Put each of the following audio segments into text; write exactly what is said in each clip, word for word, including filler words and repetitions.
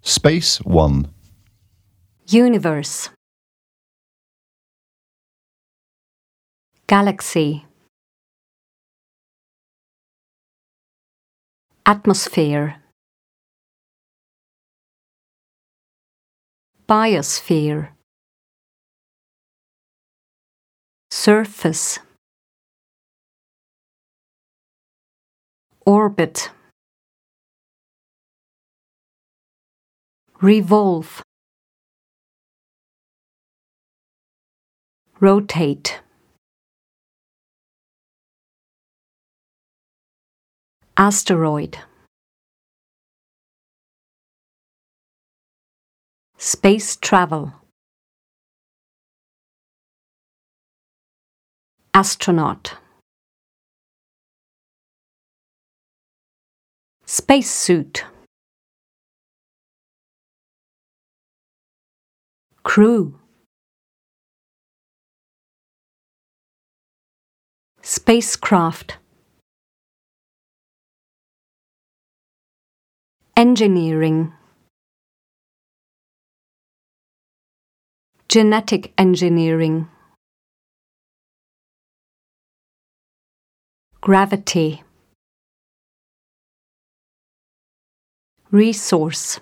Space one. Universe. Galaxy. Atmosphere. Biosphere. Surface. Orbit. Revolve. Rotate. Asteroid. Space travel. Astronaut. Spacesuit. Crew. Spacecraft. Engineering. Genetic engineering. Gravity. Resource.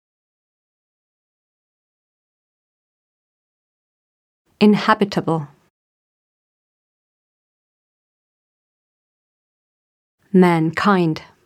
Inhabitable. Mankind.